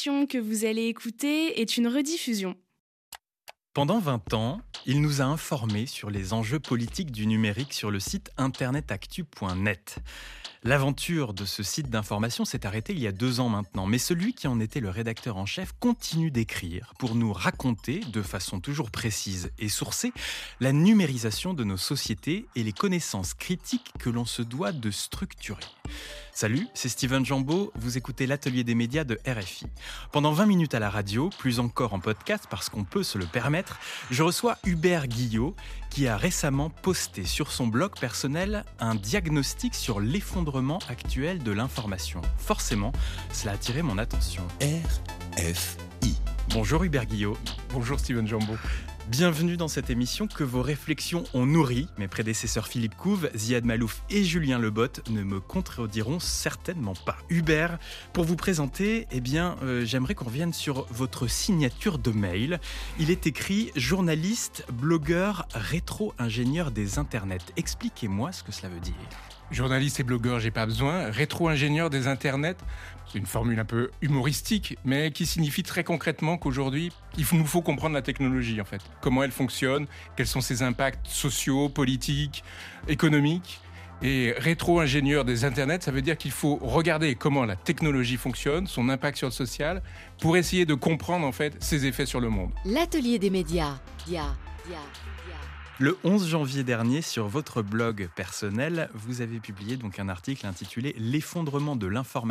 l'émission que vous allez écouter est une rediffusion. Pendant 20 ans, il nous a informés sur les enjeux politiques du numérique sur le site internetactu.net. L'aventure de ce site d'information s'est arrêtée il y a 2 ans maintenant, mais celui qui en était le rédacteur en chef continue d'écrire pour nous raconter, de façon toujours précise et sourcée, la numérisation de nos sociétés et les connaissances critiques que l'on se doit de structurer. Salut, c'est Steven Jambeau, vous écoutez l'Atelier des médias de RFI. Pendant 20 minutes à la radio, plus encore en podcast parce qu'on peut se le permettre, je reçois Hubert Guillot qui a récemment posté sur son blog personnel un diagnostic sur l'effondrement actuel de l'information. Forcément, cela a attiré mon attention. RFI. Bonjour Hubert Guillot. Bonjour Steven Jambeau. Bienvenue dans cette émission que vos réflexions ont nourri. Mes prédécesseurs Philippe Couve, Ziad Malouf et Julien Lebotte ne me contrediront certainement pas. Hubert, pour vous présenter, j'aimerais qu'on revienne sur votre signature de mail. Il est écrit « Journaliste, blogueur, rétro-ingénieur des internets ». Expliquez-moi ce que cela veut dire. Journaliste et blogueur, j'ai pas besoin. Rétro-ingénieur des internets, c'est une formule un peu humoristique, mais qui signifie très concrètement qu'aujourd'hui, il nous faut comprendre la technologie en fait. Comment elle fonctionne, quels sont ses impacts sociaux, politiques, économiques. Et rétro-ingénieur des internets, ça veut dire qu'il faut regarder comment la technologie fonctionne, son impact sur le social, pour essayer de comprendre en fait ses effets sur le monde. L'Atelier des médias. Le 11 janvier dernier, sur votre blog personnel, vous avez publié donc un article intitulé « L'effondrement de l'information ?»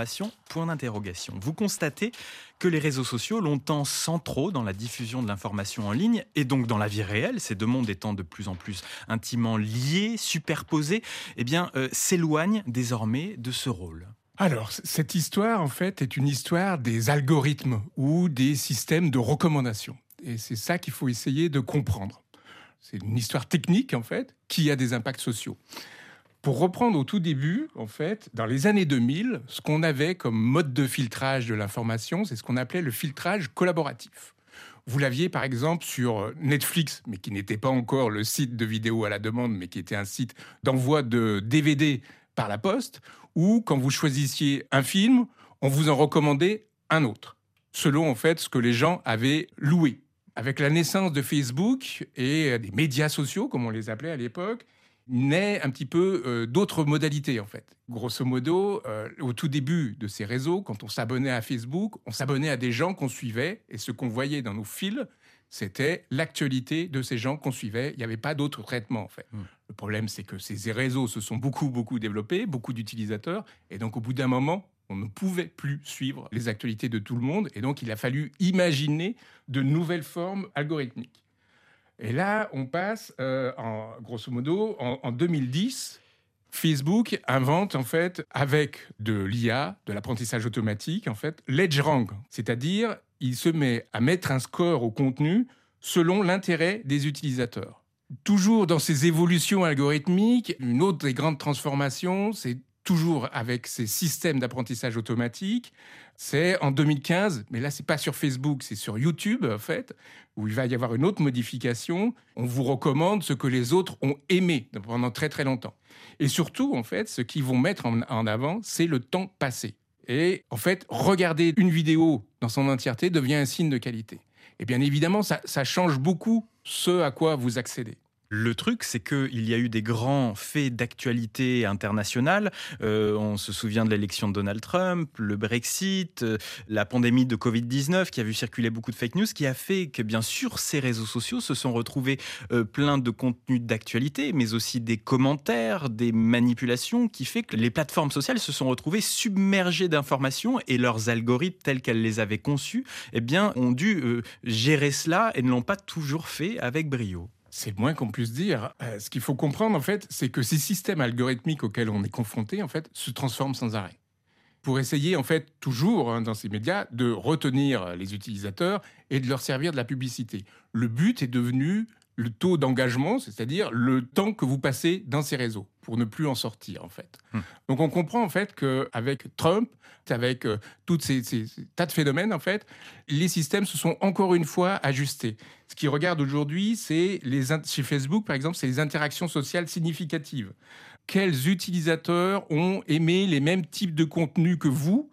Vous constatez que les réseaux sociaux, longtemps centraux dans la diffusion de l'information en ligne et donc dans la vie réelle, ces deux mondes étant de plus en plus intimement liés, superposés, s'éloignent désormais de ce rôle. Alors, cette histoire, en fait, est une histoire des algorithmes ou des systèmes de recommandation. Et c'est ça qu'il faut essayer de comprendre. C'est une histoire technique, en fait, qui a des impacts sociaux. Pour reprendre au tout début, en fait, dans les années 2000, ce qu'on avait comme mode de filtrage de l'information, c'est ce qu'on appelait le filtrage collaboratif. Vous l'aviez, par exemple, sur Netflix, mais qui n'était pas encore le site de vidéo à la demande, mais qui était un site d'envoi de DVD par la poste, ou quand vous choisissiez un film, on vous en recommandait un autre, selon, en fait, ce que les gens avaient loué. Avec la naissance de Facebook et des médias sociaux, comme on les appelait à l'époque, naît un petit peu d'autres modalités, en fait. Grosso modo, au tout début de ces réseaux, quand on s'abonnait à Facebook, on s'abonnait à des gens qu'on suivait, et ce qu'on voyait dans nos fils, c'était l'actualité de ces gens qu'on suivait. Il n'y avait pas d'autre traitement, en fait. Le problème, c'est que ces réseaux se sont beaucoup développés, beaucoup d'utilisateurs, et donc au bout d'un moment, on ne pouvait plus suivre les actualités de tout le monde, et donc il a fallu imaginer de nouvelles formes algorithmiques. Et là, on passe, grosso modo, en 2010, Facebook invente, en fait, avec de l'IA, de l'apprentissage automatique, en fait, l'EdgeRank, c'est-à-dire il se met à mettre un score au contenu selon l'intérêt des utilisateurs. Toujours dans ces évolutions algorithmiques, une autre des grandes transformations, c'est toujours avec ces systèmes d'apprentissage automatique, c'est en 2015, mais là, c'est pas sur Facebook, c'est sur YouTube, en fait, où il va y avoir une autre modification. On vous recommande ce que les autres ont aimé pendant très longtemps. Et surtout, en fait, ce qu'ils vont mettre en avant, c'est le temps passé. Et en fait, regarder une vidéo dans son entièreté devient un signe de qualité. Et bien évidemment, ça change beaucoup ce à quoi vous accédez. Le truc, c'est qu'il y a eu des grands faits d'actualité internationale. On se souvient de l'élection de Donald Trump, le Brexit, la pandémie de Covid-19 qui a vu circuler beaucoup de fake news, qui a fait que, bien sûr, ces réseaux sociaux se sont retrouvés plein de contenus d'actualité, mais aussi des commentaires, des manipulations, qui fait que les plateformes sociales se sont retrouvées submergées d'informations et leurs algorithmes, tels qu'elles les avaient conçus, ont dû gérer cela et ne l'ont pas toujours fait avec brio. C'est le moins qu'on puisse dire. Ce qu'il faut comprendre, en fait, c'est que ces systèmes algorithmiques auxquels on est confronté, en fait, se transforment sans arrêt. Pour essayer, en fait, toujours, dans ces médias, de retenir les utilisateurs et de leur servir de la publicité. Le but est devenu le taux d'engagement, c'est-à-dire le temps que vous passez dans ces réseaux, pour ne plus en sortir, en fait. Donc, on comprend, en fait, qu'avec Trump, avec tous ces tas de phénomènes, en fait, les systèmes se sont encore une fois ajustés. Ce qu'ils regardent aujourd'hui, c'est chez Facebook, par exemple, c'est les interactions sociales significatives. Quels utilisateurs ont aimé les mêmes types de contenus que vous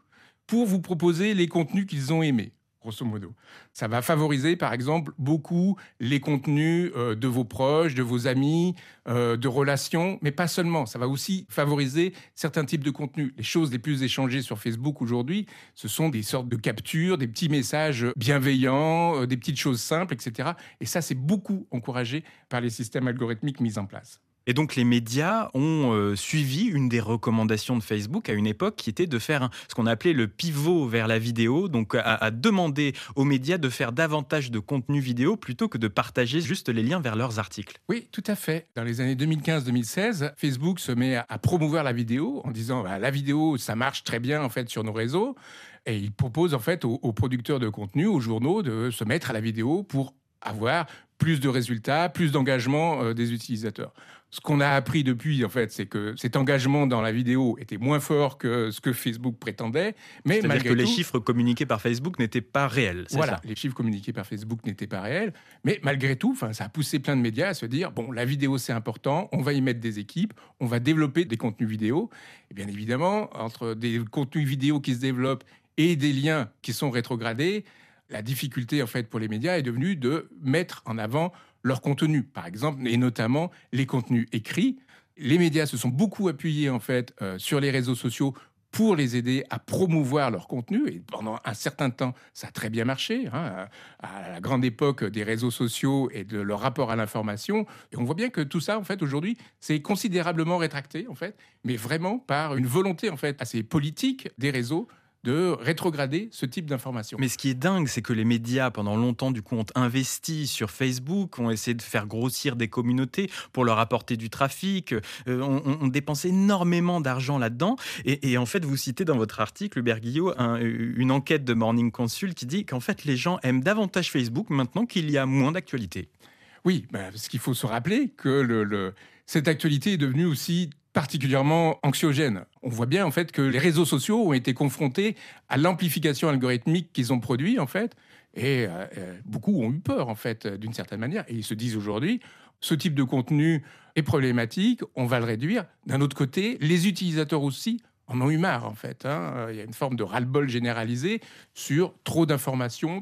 pour vous proposer les contenus qu'ils ont aimés, grosso modo. Ça va favoriser, par exemple, beaucoup les contenus de vos proches, de vos amis, de relations, mais pas seulement. Ça va aussi favoriser certains types de contenus. Les choses les plus échangées sur Facebook aujourd'hui, ce sont des sortes de captures, des petits messages bienveillants, des petites choses simples, etc. Et ça, c'est beaucoup encouragé par les systèmes algorithmiques mis en place. Et donc les médias ont suivi une des recommandations de Facebook à une époque qui était de faire ce qu'on appelait le pivot vers la vidéo, donc à demander aux médias de faire davantage de contenu vidéo plutôt que de partager juste les liens vers leurs articles. Oui, tout à fait. Dans les années 2015-2016, Facebook se met à promouvoir la vidéo en disant la vidéo, ça marche très bien en fait sur nos réseaux. Et il propose en fait aux producteurs de contenu, aux journaux, de se mettre à la vidéo pour avoir plus de résultats, plus d'engagement des utilisateurs. Ce qu'on a appris depuis, en fait, c'est que cet engagement dans la vidéo était moins fort que ce que Facebook prétendait. Mais C'est-à-dire malgré que les tout, chiffres communiqués par Facebook n'étaient pas réels, c'est voilà, ça? les chiffres communiqués par Facebook n'étaient pas réels. Mais malgré tout, ça a poussé plein de médias à se dire, bon, la vidéo, c'est important, on va y mettre des équipes, on va développer des contenus vidéo. Et bien évidemment, entre des contenus vidéo qui se développent et des liens qui sont rétrogradés, la difficulté, en fait, pour les médias est devenue de mettre en avant leur contenu, par exemple, et notamment les contenus écrits. Les médias se sont beaucoup appuyés, en fait, sur les réseaux sociaux pour les aider à promouvoir leur contenu. Et pendant un certain temps, ça a très bien marché, à la grande époque des réseaux sociaux et de leur rapport à l'information. Et on voit bien que tout ça, en fait, aujourd'hui, c'est considérablement rétracté, en fait, mais vraiment par une volonté, en fait, assez politique des réseaux de rétrograder ce type d'information. Mais ce qui est dingue, c'est que les médias, pendant longtemps, du coup, ont investi sur Facebook, ont essayé de faire grossir des communautés pour leur apporter du trafic, ont dépensé énormément d'argent là-dedans. Et en fait, vous citez dans votre article, Hubert Guillot, une enquête de Morning Consult qui dit qu'en fait, les gens aiment davantage Facebook maintenant qu'il y a moins d'actualité. Oui, parce qu'il faut se rappeler que cette actualité est devenue aussi particulièrement anxiogène. On voit bien en fait que les réseaux sociaux ont été confrontés à l'amplification algorithmique qu'ils ont produit en fait, et beaucoup ont eu peur en fait d'une certaine manière, et ils se disent aujourd'hui ce type de contenu est problématique, on va le réduire. D'un autre côté, les utilisateurs aussi en ont eu marre en fait. Il y a une forme de ras-le-bol généralisé sur trop d'informations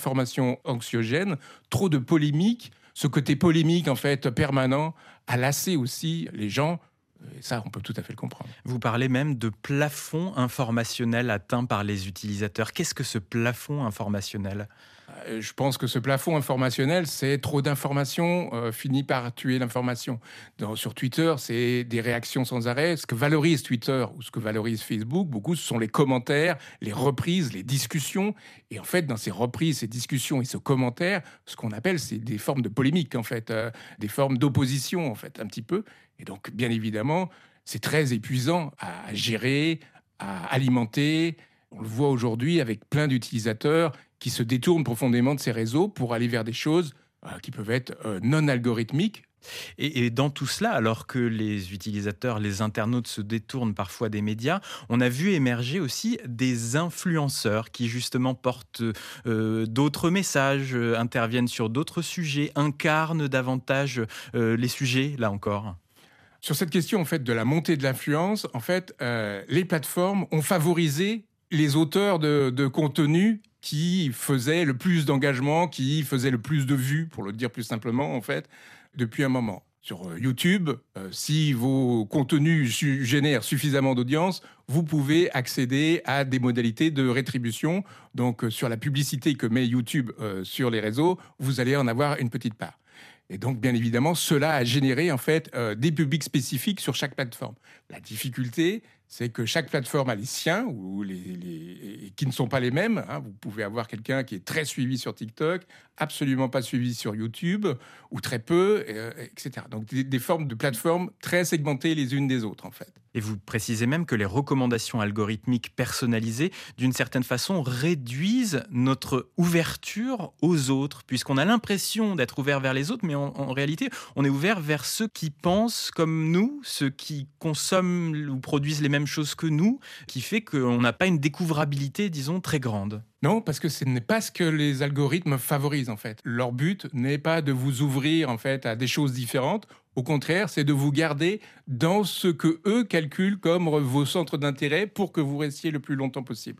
anxiogènes, trop de polémiques. Ce côté polémique en fait permanent a lassé aussi les gens. Et ça, on peut tout à fait le comprendre. Vous parlez même de plafond informationnel atteint par les utilisateurs. Qu'est-ce que ce plafond informationnel ? Je pense que ce plafond informationnel, c'est trop d'informations finit par tuer l'information. Sur Twitter, c'est des réactions sans arrêt. Ce que valorise Twitter ou ce que valorise Facebook, beaucoup, ce sont les commentaires, les reprises, les discussions. Et en fait, dans ces reprises, ces discussions et ce commentaire, ce qu'on appelle, c'est des formes de polémique, en fait, des formes d'opposition, en fait, un petit peu. Et donc, bien évidemment, c'est très épuisant à gérer, à alimenter. On le voit aujourd'hui avec plein d'utilisateurs qui se détournent profondément de ces réseaux pour aller vers des choses qui peuvent être non algorithmiques. Et dans tout cela, alors que les utilisateurs, les internautes se détournent parfois des médias, on a vu émerger aussi des influenceurs qui justement portent d'autres messages, interviennent sur d'autres sujets, incarnent davantage les sujets, là encore. Sur cette question en fait de la montée de l'influence, en fait, les plateformes ont favorisé les auteurs de contenu qui faisaient le plus d'engagement, qui faisaient le plus de vues, pour le dire plus simplement, en fait, depuis un moment. Sur YouTube, si vos contenus génèrent suffisamment d'audience, vous pouvez accéder à des modalités de rétribution. Donc, sur la publicité que met YouTube sur les réseaux, vous allez en avoir une petite part. Et donc, bien évidemment, cela a généré en fait des publics spécifiques sur chaque plateforme. La difficulté, c'est que chaque plateforme a les siens, ou qui ne sont pas les mêmes. Vous pouvez avoir quelqu'un qui est très suivi sur TikTok, absolument pas suivi sur YouTube, ou très peu, etc. Donc, des formes de plateformes très segmentées les unes des autres, en fait. Et vous précisez même que les recommandations algorithmiques personnalisées, d'une certaine façon, réduisent notre ouverture aux autres, puisqu'on a l'impression d'être ouvert vers les autres, mais en réalité, on est ouvert vers ceux qui pensent comme nous, ceux qui consomment ou produisent les mêmes choses que nous, qui fait qu'on n'a pas une découvrabilité, disons, très grande. Non, parce que ce n'est pas ce que les algorithmes favorisent, en fait. Leur but n'est pas de vous ouvrir, en fait, à des choses différentes. Au contraire, c'est de vous garder dans ce que eux calculent comme vos centres d'intérêt pour que vous restiez le plus longtemps possible.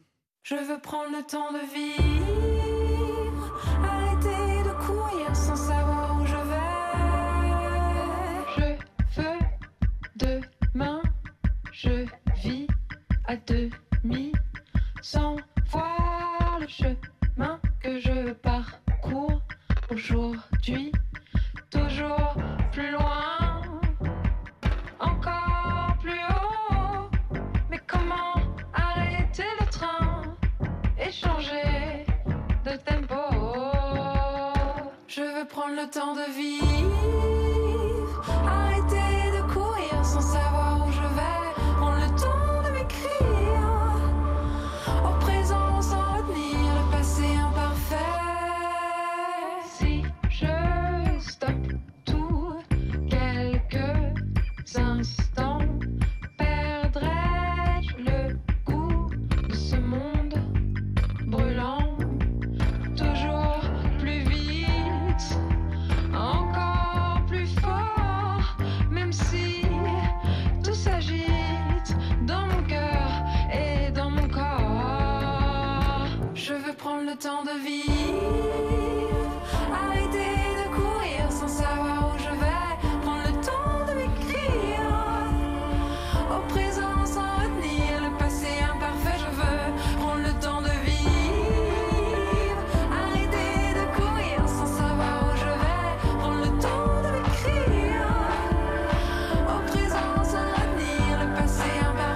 Je veux prendre le temps de vivre, arrêter de courir sans savoir où je vais. Je veux demain, je vis à demi, sans voir le chemin que je parcours aujourd'hui. Toujours plus loin, encore plus haut. Mais comment arrêter le train et changer de tempo? Je veux prendre le temps de vivre, arrêter de courir sans savoir où je vais. Prendre le temps de m'écrire au présent sans retenir le passé imparfait. Si je stoppe tout quelques instants, perdrai-je le goût de ce monde brûlant? Toujours plus vite, encore plus fort, même si tout s'agite dans mon cœur et dans mon corps. Je veux prendre le temps de vivre, arrêter de courir sans savoir où je vais. Prendre le temps de m'écrire au présent sans retenir le passé imparfait. Je veux prendre le temps de vivre, arrêter de courir sans savoir où je vais. Prendre le temps de m'écrire au présent sans retenir le passé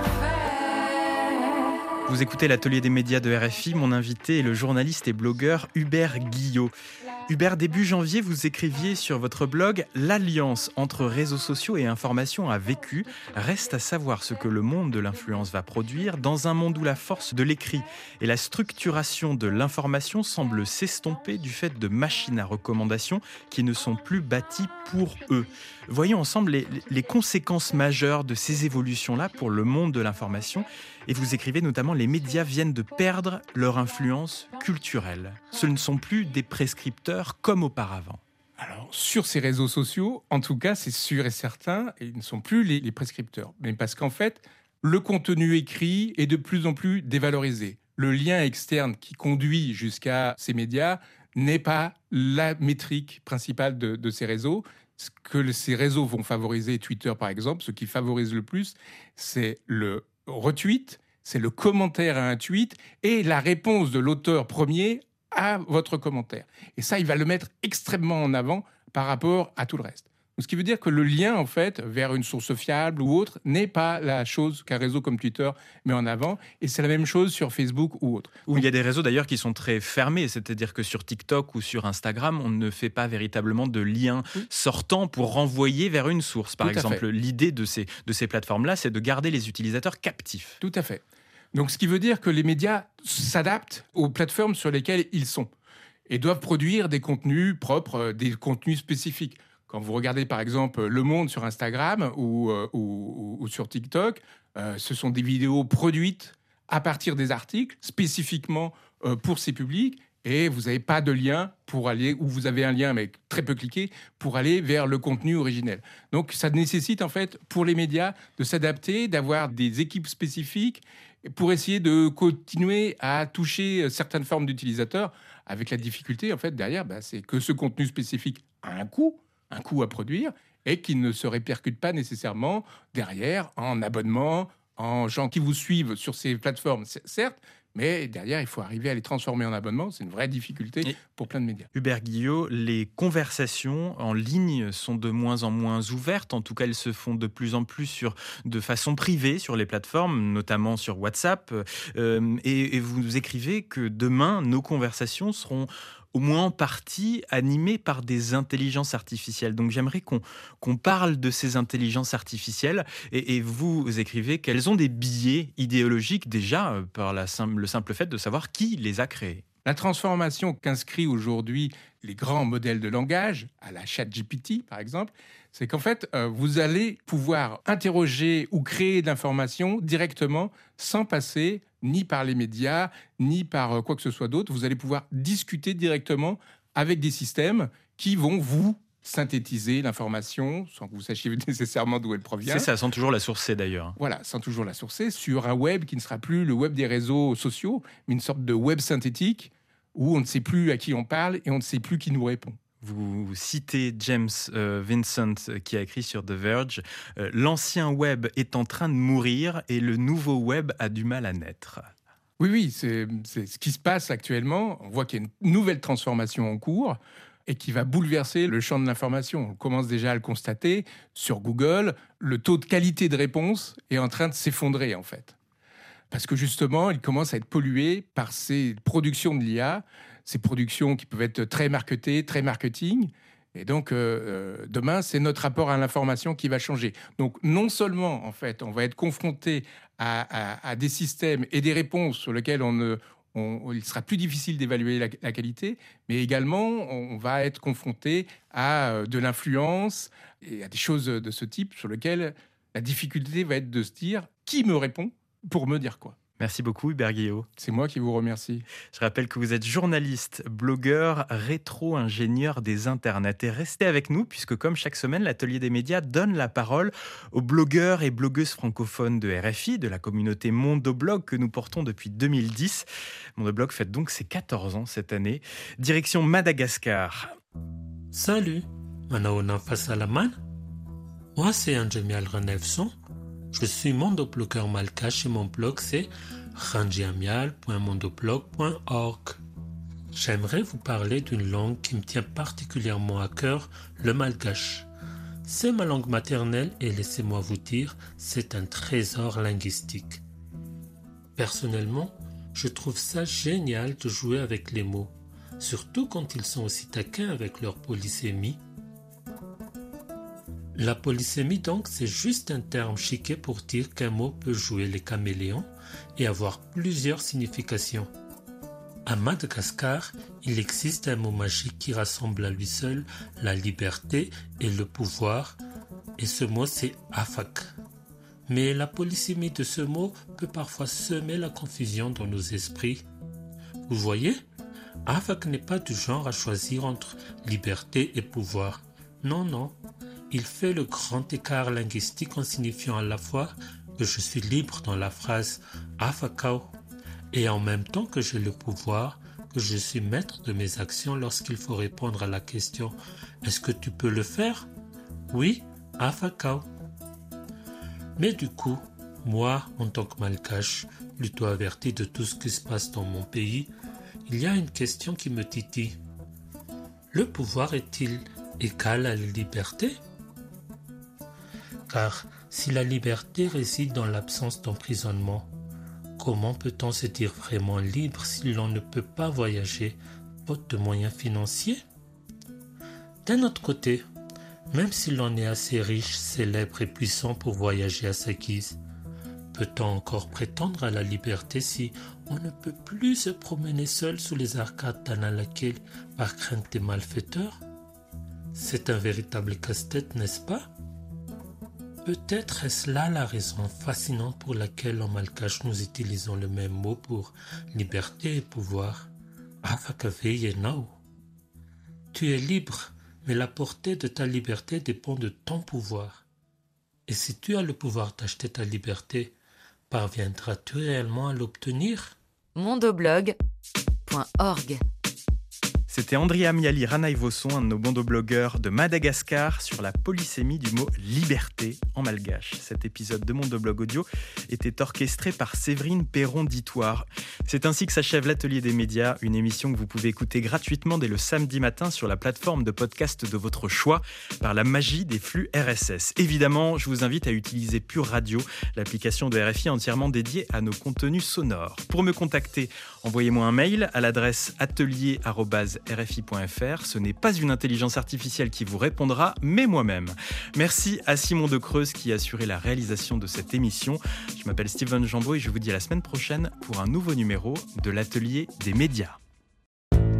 imparfait. Vous écoutez l'atelier des médias de RFI. Mon invité est le journaliste et blogueur Hubert Guillot. Hubert, début janvier, vous écriviez sur votre blog « L'alliance entre réseaux sociaux et information a vécu. Reste à savoir ce que le monde de l'influence va produire dans un monde où la force de l'écrit et la structuration de l'information semblent s'estomper du fait de machines à recommandation qui ne sont plus bâties pour eux. » Voyons ensemble les conséquences majeures de ces évolutions-là pour le monde de l'information. Et vous écrivez notamment « Les médias viennent de perdre leur influence culturelle. Ce ne sont plus des prescripteurs comme auparavant. » Alors, sur ces réseaux sociaux, en tout cas, c'est sûr et certain, ils ne sont plus les prescripteurs. Mais parce qu'en fait, le contenu écrit est de plus en plus dévalorisé. Le lien externe qui conduit jusqu'à ces médias n'est pas la métrique principale de ces réseaux. Ce que ces réseaux vont favoriser, Twitter par exemple, ce qui favorise le plus, c'est le retweet, c'est le commentaire à un tweet et la réponse de l'auteur premier à votre commentaire. Et ça, il va le mettre extrêmement en avant par rapport à tout le reste. Ce qui veut dire que le lien, en fait, vers une source fiable ou autre, n'est pas la chose qu'un réseau comme Twitter met en avant. Et c'est la même chose sur Facebook ou autre. Où il y a des réseaux d'ailleurs qui sont très fermés, c'est-à-dire que sur TikTok ou sur Instagram, on ne fait pas véritablement de lien sortant pour renvoyer vers une source. Par exemple, l'idée de ces plateformes-là, c'est de garder les utilisateurs captifs. Tout à fait. Donc, ce qui veut dire que les médias s'adaptent aux plateformes sur lesquelles ils sont et doivent produire des contenus propres, des contenus spécifiques. Quand vous regardez par exemple Le Monde sur Instagram ou sur TikTok, ce sont des vidéos produites à partir des articles spécifiquement pour ces publics et vous n'avez pas de lien pour aller, ou vous avez un lien mais très peu cliqué, pour aller vers le contenu originel. Donc ça nécessite en fait pour les médias de s'adapter, d'avoir des équipes spécifiques pour essayer de continuer à toucher certaines formes d'utilisateurs avec la difficulté en fait derrière, c'est que ce contenu spécifique a un coût à produire et qui ne se répercute pas nécessairement derrière en abonnement, en gens qui vous suivent sur ces plateformes, certes, mais derrière, il faut arriver à les transformer en abonnement. C'est une vraie difficulté pour plein de médias. Hubert Guillot, les conversations en ligne sont de moins en moins ouvertes. En tout cas, elles se font de plus en plus de façon privée sur les plateformes, notamment sur WhatsApp. Et vous écrivez que demain, nos conversations seront au moins en partie animées par des intelligences artificielles. Donc j'aimerais qu'on parle de ces intelligences artificielles et vous écrivez qu'elles ont des biais idéologiques déjà par le simple fait de savoir qui les a créées. La transformation qu'inscrit aujourd'hui les grands modèles de langage, à la ChatGPT par exemple, c'est qu'en fait, vous allez pouvoir interroger ou créer de l'information directement sans passer ni par les médias, ni par quoi que ce soit d'autre. Vous allez pouvoir discuter directement avec des systèmes qui vont vous synthétiser l'information sans que vous sachiez nécessairement d'où elle provient. C'est ça, sans toujours la sourcer d'ailleurs. Voilà, sans toujours la sourcer, sur un web qui ne sera plus le web des réseaux sociaux, mais une sorte de web synthétique où on ne sait plus à qui on parle et on ne sait plus qui nous répond. Vous citez James Vincent qui a écrit sur The Verge « L'ancien web est en train de mourir et le nouveau web a du mal à naître ». Oui, c'est ce qui se passe actuellement. On voit qu'il y a une nouvelle transformation en cours et qui va bouleverser le champ de l'information. On commence déjà à le constater. Sur Google, le taux de qualité de réponse est en train de s'effondrer, en fait. Parce que justement, il commence à être pollué par ces productions de l'IA, ces productions qui peuvent être très marketées, très marketing. Et donc, demain, c'est notre rapport à l'information qui va changer. Donc, non seulement, en fait, on va être confronté à des systèmes et des réponses sur lesquelles il sera plus difficile d'évaluer la qualité, mais également, on va être confronté à de l'influence et à des choses de ce type sur lesquelles la difficulté va être de se dire qui me répond pour me dire quoi. Merci beaucoup Hubert Guillot. C'est moi qui vous remercie. Je rappelle que vous êtes journaliste, blogueur, rétro-ingénieur des internets. Et restez avec nous puisque comme chaque semaine, l'Atelier des médias donne la parole aux blogueurs et blogueuses francophones de RFI, de la communauté Mondoblog que nous portons depuis 2010. Mondoblog fête donc ses 14 ans cette année. Direction Madagascar. Salut, Manaona Fasalaman. Moi c'est Angemial Renevson. Je suis mondoblogueur malgache et mon blog c'est ranjiamial.mondoblog.org. J'aimerais vous parler d'une langue qui me tient particulièrement à cœur, le malgache. C'est ma langue maternelle et laissez-moi vous dire, c'est un trésor linguistique. Personnellement, je trouve ça génial de jouer avec les mots, surtout quand ils sont aussi taquins avec leur polysémie. La polysémie donc, c'est juste un terme chiqué pour dire qu'un mot peut jouer les caméléons et avoir plusieurs significations. À Madagascar, il existe un mot magique qui rassemble à lui seul la liberté et le pouvoir, et ce mot c'est afak. Mais la polysémie de ce mot peut parfois semer la confusion dans nos esprits. Vous voyez, afak n'est pas du genre à choisir entre liberté et pouvoir. Non. Il fait le grand écart linguistique en signifiant à la fois que je suis libre dans la phrase « afakao » et en même temps que j'ai le pouvoir, que je suis maître de mes actions lorsqu'il faut répondre à la question « Est-ce que tu peux le faire ?» Oui, afakao. Mais du coup, moi, en tant que malgache, plutôt averti de tout ce qui se passe dans mon pays, il y a une question qui me titille. Le pouvoir est-il égal à la liberté ? Car si la liberté réside dans l'absence d'emprisonnement, comment peut-on se dire vraiment libre si l'on ne peut pas voyager faute de moyens financiers ? D'un autre côté, même si l'on est assez riche, célèbre et puissant pour voyager à sa guise, peut-on encore prétendre à la liberté si on ne peut plus se promener seul sous les arcades d'Analakil par crainte des malfaiteurs ? C'est un véritable casse-tête, n'est-ce pas ? Peut-être est-ce là la raison fascinante pour laquelle en malgache nous utilisons le même mot pour liberté et pouvoir. Afakaveyenao. Tu es libre, mais la portée de ta liberté dépend de ton pouvoir. Et si tu as le pouvoir d'acheter ta liberté, parviendras-tu réellement à l'obtenir ? mondoblog.org. C'était Andrea Miali Ranaivoson, un de nos mondoblogueurs de Madagascar, sur la polysémie du mot « liberté » en malgache. Cet épisode de Mondoblog Audio était orchestré par Séverine Perron-Ditoire. C'est ainsi que s'achève l'Atelier des médias, une émission que vous pouvez écouter gratuitement dès le samedi matin sur la plateforme de podcast de votre choix par la magie des flux RSS. Évidemment, je vous invite à utiliser Pure Radio, l'application de RFI entièrement dédiée à nos contenus sonores. Pour me contacter, envoyez-moi un mail à l'adresse atelier@rfi.fr. Ce n'est pas une intelligence artificielle qui vous répondra, mais moi-même. Merci à Simon Decreuse qui a assuré la réalisation de cette émission. Je m'appelle Steven Jambeau et je vous dis à la semaine prochaine pour un nouveau numéro de l'Atelier des médias.